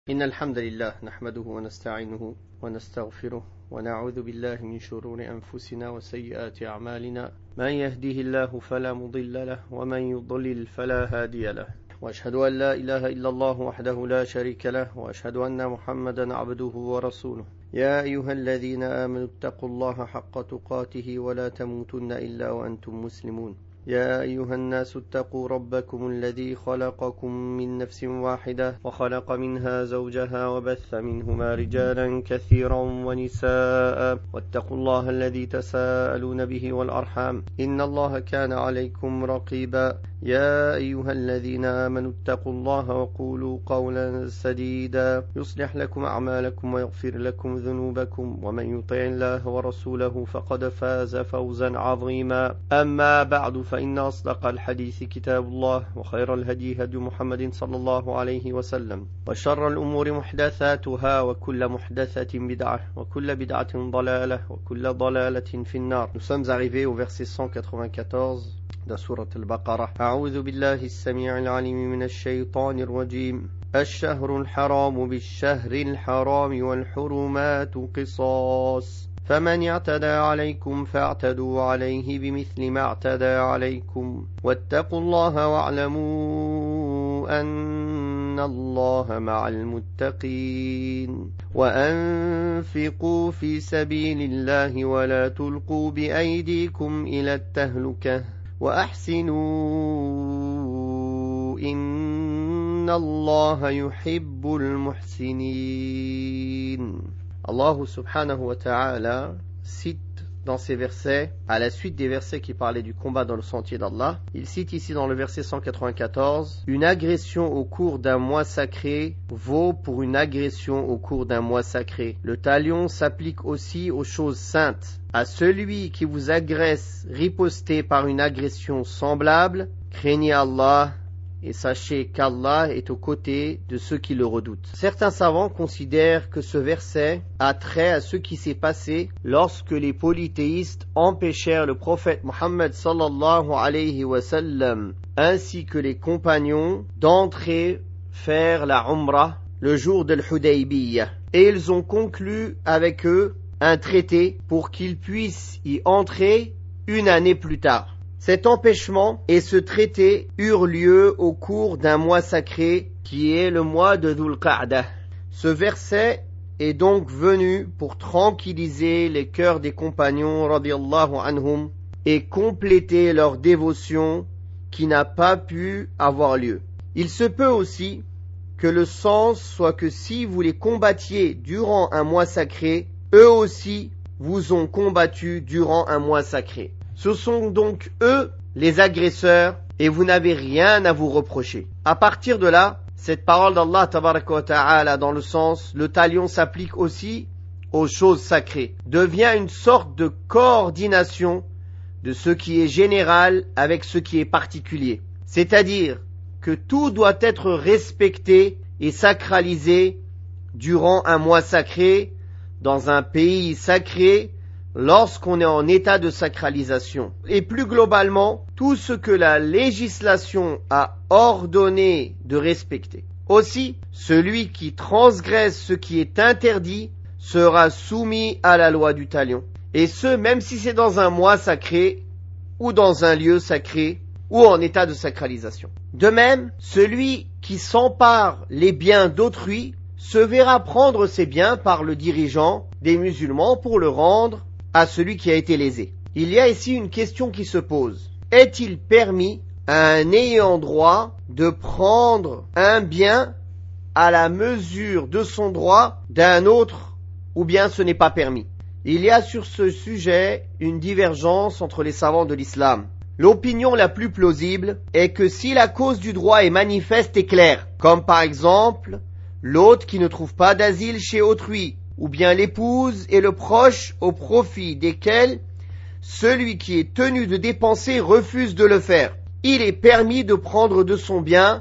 إن الحمد لله نحمده ونستعينه ونستغفره ونعوذ بالله من شرور أنفسنا وسيئات أعمالنا من يهده الله فلا مضل له ومن يضلل فلا هادي له وأشهد أن لا إله إلا الله وحده لا شريك له وأشهد أن محمدا عبده ورسوله يا أيها الذين آمنوا اتقوا الله حق تقاته ولا تموتن إلا وأنتم مسلمون يا أيها الناس اتقوا ربكم الذي خلقكم من نفس واحدة وخلق منها زوجها وبث منهما رجالا كثيرا ونساء واتقوا الله الذي تساءلون به والأرحام إن الله كان عليكم رقيبا يا أيها الذين آمنوا اتقوا الله وقولوا قولا سديدا يصلح لكم أعمالكم ويغفر لكم ذنوبكم ومن يطع الله ورسوله فقد فاز فوزا عظيما أما بعد فإن أصدق الحديث كتاب الله وخير الهدي هدي محمد صلى الله عليه وسلم وشر الأمور محدثاتها وكل محدثة بدعة وكل بدعة ضلالة وكل ضلالة في النار. Nous sommes arrivés au verset 194 de سورة البقرة. أعوذ بالله السميع العليم من الشيطان الرجيم. الشهر الحرام بالشهر الحرام والحرمات قصاص فمن اعتدى عليكم فاعتدوا عليه بمثل ما اعتدى عليكم واتقوا الله واعلموا أن الله مع المتقين وأنفقوا في سبيل الله ولا تلقوا بأيديكم إلى التهلكة وأحسنوا إن الله يحب المحسنين. Allah subhanahu wa ta'ala cite dans ces versets, à la suite des versets qui parlaient du combat dans le sentier d'Allah, il cite ici dans le verset 194, une agression au cours d'un mois sacré vaut pour une agression au cours d'un mois sacré. Le talion s'applique aussi aux choses saintes. À celui qui vous agresse, ripostez par une agression semblable, craignez Allah et sachez qu'Allah est aux côtés de ceux qui le redoutent. Certains savants considèrent que ce verset a trait à ce qui s'est passé lorsque les polythéistes empêchèrent le prophète Mohammed sallallahu alayhi wa sallam ainsi que les compagnons d'entrer faire la Umrah le jour de l'Hudaybiyah. Et ils ont conclu avec eux un traité pour qu'ils puissent y entrer une année plus tard. Cet empêchement et ce traité eurent lieu au cours d'un mois sacré qui est le mois de Dhul Qa'dah. Ce verset est donc venu pour tranquilliser les cœurs des compagnons radiyallahu anhum et compléter leur dévotion qui n'a pas pu avoir lieu. Il se peut aussi que le sens soit que si vous les combattiez durant un mois sacré, eux aussi vous ont combattu durant un mois sacré. Ce sont donc eux les agresseurs et vous n'avez rien à vous reprocher. À partir de là, cette parole d'Allah tabaraka wa ta'ala dans le sens le talion s'applique aussi aux choses sacrées devient une sorte de coordination de ce qui est général avec ce qui est particulier. C'est-à-dire que tout doit être respecté et sacralisé durant un mois sacré, dans un pays sacré, lorsqu'on est en état de sacralisation. Et plus globalement, tout ce que la législation a ordonné de respecter. Aussi, celui qui transgresse ce qui est interdit sera soumis à la loi du talion. Et ce, même si c'est dans un mois sacré, ou dans un lieu sacré, ou en état de sacralisation. De même, celui qui s'empare les biens d'autrui se verra prendre ses biens par le dirigeant des musulmans pour le rendre à celui qui a été lésé. Il y a ici une question qui se pose. Est-il permis à un ayant droit de prendre un bien à la mesure de son droit d'un autre, ou bien ce n'est pas permis? Il y a sur ce sujet une divergence entre les savants de l'islam. L'opinion la plus plausible est que si la cause du droit est manifeste et claire, comme par exemple l'hôte qui ne trouve pas d'asile chez autrui, ou bien l'épouse et le proche au profit desquels celui qui est tenu de dépenser refuse de le faire. Il est permis de prendre de son bien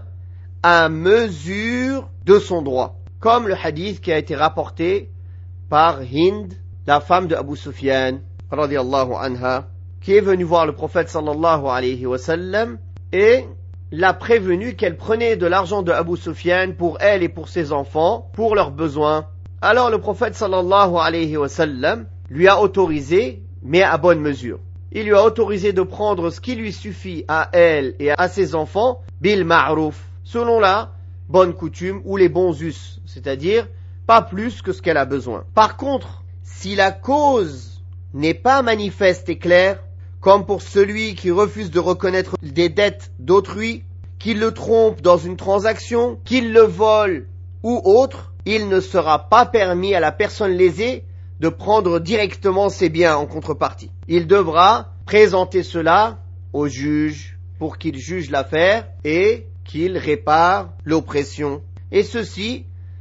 à mesure de son droit. Comme le hadith qui a été rapporté par Hind, la femme de Abu Sufyan, radiyallahu anha, qui est venue voir le prophète sallallahu alayhi wa sallam et l'a prévenue qu'elle prenait de l'argent de Abu Sufyan pour elle et pour ses enfants, pour leurs besoins. Alors le prophète sallallahu alayhi wa sallam lui a autorisé, mais à bonne mesure. Il lui a autorisé de prendre ce qui lui suffit à elle et à ses enfants, bil ma'rouf, selon la bonne coutume ou les bons us, c'est-à-dire pas plus que ce qu'elle a besoin. Par contre, si la cause n'est pas manifeste et claire, comme pour celui qui refuse de reconnaître des dettes d'autrui, qu'il le trompe dans une transaction, qu'il le vole ou autre, il ne sera pas permis à la personne lésée de prendre directement ses biens en contrepartie. Il devra présenter cela au juge pour qu'il juge l'affaire et qu'il répare l'oppression. Et ceci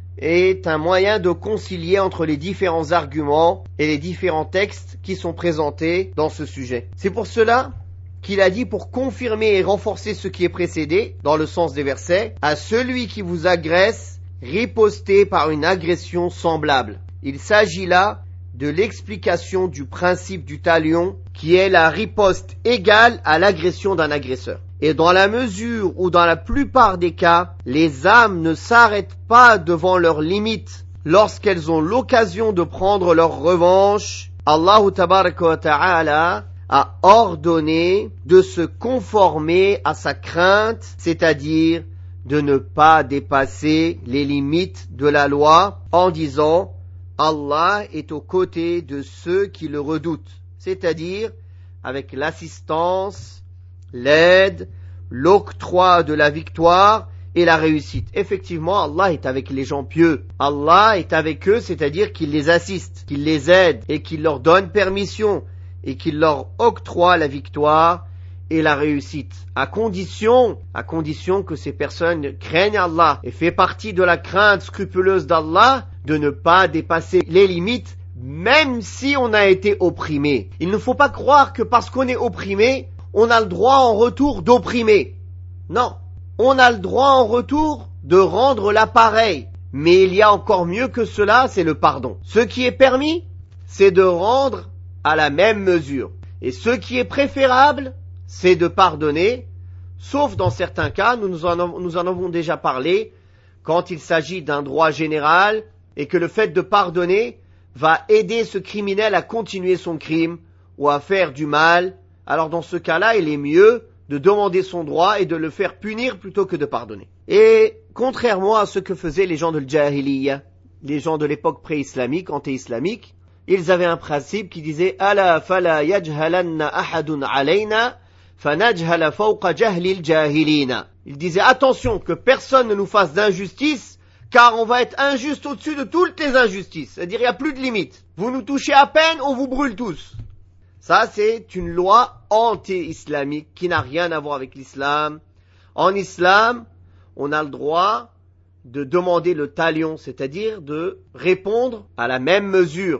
est un moyen de concilier entre les différents arguments et les différents textes qui sont présentés dans ce sujet. C'est pour cela qu'il a dit, pour confirmer et renforcer ce qui est précédé, dans le sens des versets, à celui qui vous agresse, ripostez par une agression semblable. Il s'agit là de l'explication du principe du talion, qui est la riposte égale à l'agression d'un agresseur. Et dans la mesure où dans la plupart des cas, les âmes ne s'arrêtent pas devant leurs limites lorsqu'elles ont l'occasion de prendre leur revanche, Allah tabaraka wa ta'ala a ordonné de se conformer à sa crainte, c'est-à-dire de ne pas dépasser les limites de la loi en disant Allah est aux côtés de ceux qui le redoutent, c'est-à-dire avec l'assistance, l'aide, l'octroi de la victoire et la réussite. Effectivement, Allah est avec les gens pieux. Allah est avec eux, c'est-à-dire qu'il les assiste, qu'il les aide et qu'il leur donne permission et qu'il leur octroie la victoire et la réussite, à condition que ces personnes craignent Allah et fait partie de la crainte scrupuleuse d'Allah de ne pas dépasser les limites, même si on a été opprimé. Il ne faut pas croire que parce qu'on est opprimé, on a le droit en retour d'opprimer. Non, on a le droit en retour de rendre l'appareil. Mais il y a encore mieux que cela, c'est le pardon. Ce qui est permis, c'est de rendre à la même mesure. Et ce qui est préférable, c'est de pardonner, sauf dans certains cas, nous en avons déjà parlé, quand il s'agit d'un droit général et que le fait de pardonner va aider ce criminel à continuer son crime ou à faire du mal. Alors dans ce cas-là, il est mieux de demander son droit et de le faire punir plutôt que de pardonner. Et contrairement à ce que faisaient les gens de l'Jahiliya, les gens de l'époque pré-islamique, anté-islamique, ils avaient un principe qui disait « Ala fala yajhalanna ahadun alayna fanajhala fawqa jahlil jahilina » Il disait « Attention que personne ne nous fasse d'injustice, car on va être injuste au-dessus de toutes les injustices. » C'est-à-dire il n'y a plus de limite. Vous nous touchez à peine, on vous brûle tous. Ça, c'est une loi anti-islamique qui n'a rien à voir avec l'islam. En islam, on a le droit de demander le talion, c'est-à-dire de répondre à la même mesure.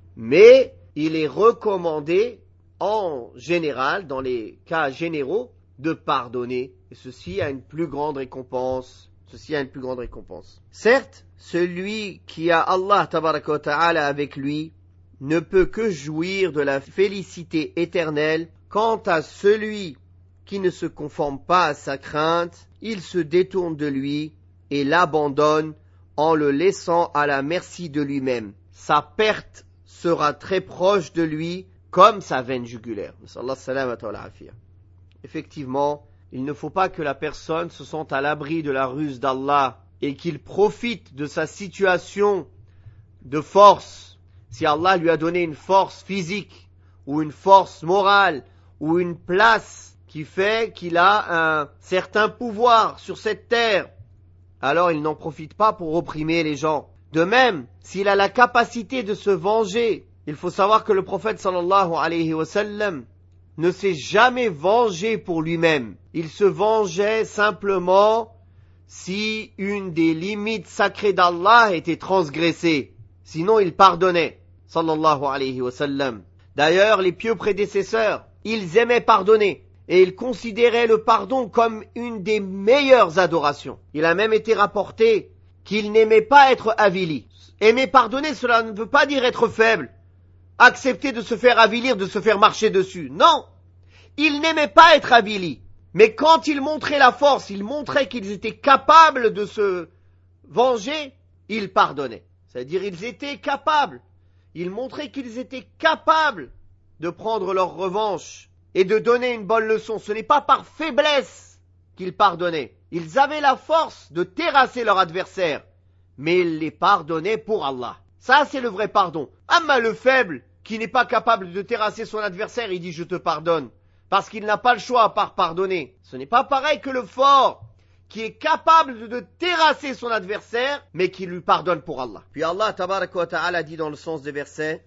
Mais il est recommandé, en général, dans les cas généraux, de pardonner. Et ceci a une plus grande récompense. Certes, celui qui a Allah tabaraka wa ta'ala avec lui ne peut que jouir de la félicité éternelle. Quant à celui qui ne se conforme pas à sa crainte, il se détourne de lui et l'abandonne en le laissant à la merci de lui-même. Sa perte sera très proche de lui comme sa veine jugulaire. Effectivement, il ne faut pas que la personne se sente à l'abri de la ruse d'Allah et qu'il profite de sa situation de force. Si Allah lui a donné une force physique ou une force morale ou une place qui fait qu'il a un certain pouvoir sur cette terre, alors il n'en profite pas pour opprimer les gens. De même, s'il a la capacité de se venger, il faut savoir que le prophète sallallahu alayhi wa sallam ne s'est jamais vengé pour lui-même. Il se vengeait simplement si une des limites sacrées d'Allah était transgressée. Sinon, il pardonnait, sallallahu alayhi wa sallam. D'ailleurs, les pieux prédécesseurs, ils aimaient pardonner. Et ils considéraient le pardon comme une des meilleures adorations. Il a même été rapporté qu'il n'aimait pas être avili. Aimer pardonner, cela ne veut pas dire être faible. Accepter de se faire avilir, de se faire marcher dessus. Non! Il n'aimait pas être avili. Mais quand ils montraient la force, ils montraient qu'ils étaient capables de se venger, ils pardonnaient. C'est-à-dire ils étaient capables. Ils montraient qu'ils étaient capables de prendre leur revanche et de donner une bonne leçon. Ce n'est pas par faiblesse qu'ils pardonnaient. Ils avaient la force de terrasser leur adversaire, mais ils les pardonnaient pour Allah. Ça, c'est le vrai pardon. Amma le faible, qui n'est pas capable de terrasser son adversaire, il dit « je te pardonne », parce qu'il n'a pas le choix à part pardonner. Ce n'est pas pareil que le fort, qui est capable de terrasser son adversaire, mais qui lui pardonne pour Allah. Puis Allah tabaraka wa ta'ala dit dans le sens des versets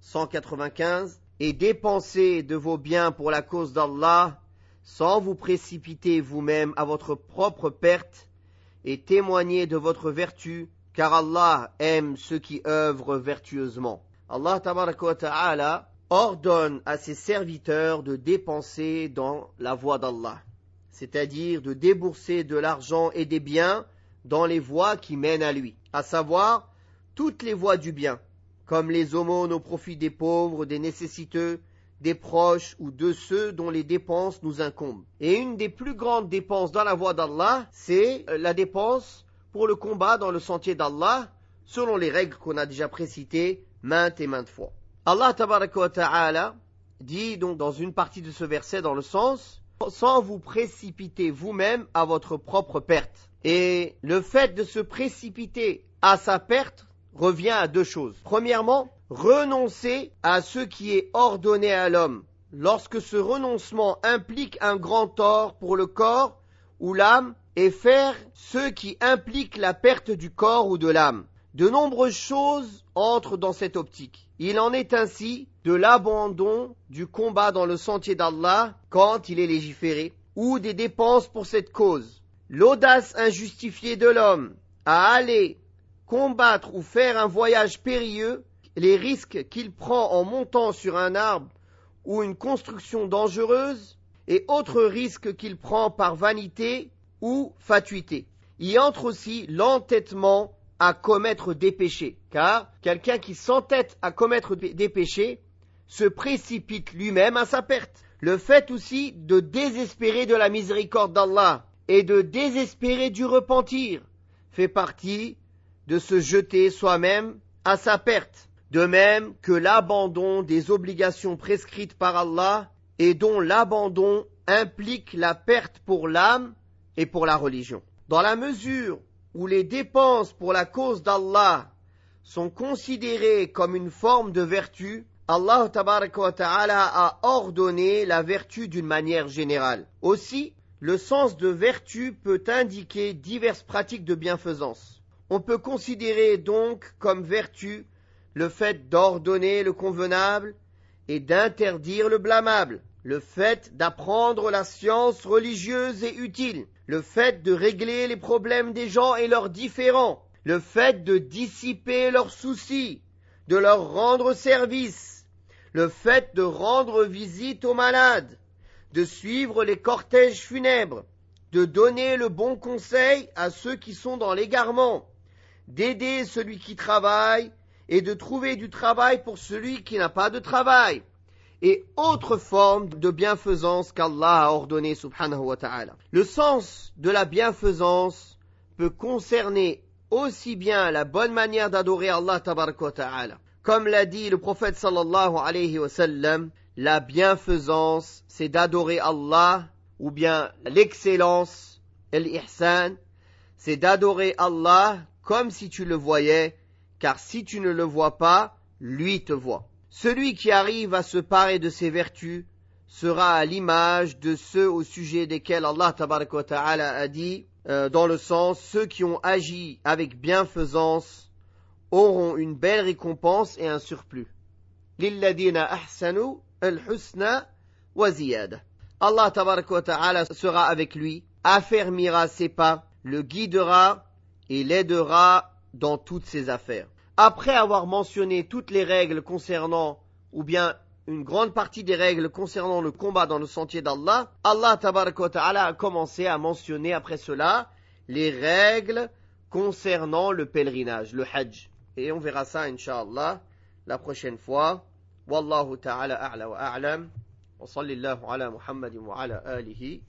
195, « Et dépensez de vos biens pour la cause d'Allah, sans vous précipiter vous-même à votre propre perte, et témoignez de votre vertu, car Allah aime ceux qui œuvrent vertueusement. » Allah tabaraka wa ta'ala ordonne à ses serviteurs de dépenser dans la voie d'Allah, c'est-à-dire de débourser de l'argent et des biens dans les voies qui mènent à lui, à savoir toutes les voies du bien, comme les aumônes au profit des pauvres, des nécessiteux, des proches ou de ceux dont les dépenses nous incombent. Et une des plus grandes dépenses dans la voie d'Allah, c'est la dépense pour le combat dans le sentier d'Allah, selon les règles qu'on a déjà précitées maintes et maintes fois. Allah tabaraka wa ta'ala dit donc dans une partie de ce verset dans le sens « sans vous précipiter vous-même à votre propre perte ». Et le fait de se précipiter à sa perte revient à deux choses. Premièrement, renoncer à ce qui est ordonné à l'homme, lorsque ce renoncement implique un grand tort pour le corps ou l'âme, et faire ce qui implique la perte du corps ou de l'âme. De nombreuses choses entrent dans cette optique. Il en est ainsi de l'abandon du combat dans le sentier d'Allah quand il est légiféré, ou des dépenses pour cette cause. L'audace injustifiée de l'homme à aller combattre ou faire un voyage périlleux, les risques qu'il prend en montant sur un arbre ou une construction dangereuse, et autres risques qu'il prend par vanité ou fatuité. Y entre aussi l'entêtement à commettre des péchés, car quelqu'un qui s'entête à commettre des péchés se précipite lui-même à sa perte. Le fait aussi de désespérer de la miséricorde d'Allah et de désespérer du repentir fait partie de se jeter soi-même à sa perte, de même que l'abandon des obligations prescrites par Allah et dont l'abandon implique la perte pour l'âme et pour la religion. Dans la mesure où les dépenses pour la cause d'Allah sont considérées comme une forme de vertu, Allah tabaraka wa ta'ala a ordonné la vertu d'une manière générale. Aussi, le sens de vertu peut indiquer diverses pratiques de bienfaisance. On peut considérer donc comme vertu le fait d'ordonner le convenable et d'interdire le blâmable, le fait d'apprendre la science religieuse et utile, le fait de régler les problèmes des gens et leurs différends, le fait de dissiper leurs soucis, de leur rendre service, le fait de rendre visite aux malades, de suivre les cortèges funèbres, de donner le bon conseil à ceux qui sont dans l'égarement, d'aider celui qui travaille et de trouver du travail pour celui qui n'a pas de travail, et autres formes de bienfaisance qu'Allah a ordonné subhanahu wa ta'ala. Le sens de la bienfaisance peut concerner aussi bien la bonne manière d'adorer Allah tabaraka wa ta'ala. Comme l'a dit le prophète sallallahu alayhi wa sallam, la bienfaisance c'est d'adorer Allah, ou bien l'excellence, l'ihsan, c'est d'adorer Allah comme si tu le voyais, car si tu ne le vois pas, lui te voit. Celui qui arrive à se parer de ses vertus sera à l'image de ceux au sujet desquels Allah tabaraka wa ta'ala a dit, dans le sens, ceux qui ont agi avec bienfaisance auront une belle récompense et un surplus. Lilladina ahsanu al-husna wa ziyada. Allah tabaraka wa ta'ala sera avec lui, affermira ses pas, le guidera et l'aidera dans toutes ses affaires. Après avoir mentionné toutes les règles concernant, ou bien une grande partie des règles concernant le combat dans le sentier d'Allah, Allah tabaraka wa ta'ala a commencé à mentionner après cela les règles concernant le pèlerinage, le hajj. Et on verra ça, incha'Allah, la prochaine fois. Wallahu ta'ala a'la wa a'lam. Wa sallallahu ala Muhammadin wa ala alihi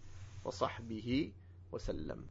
wa sahbihi wa sallam.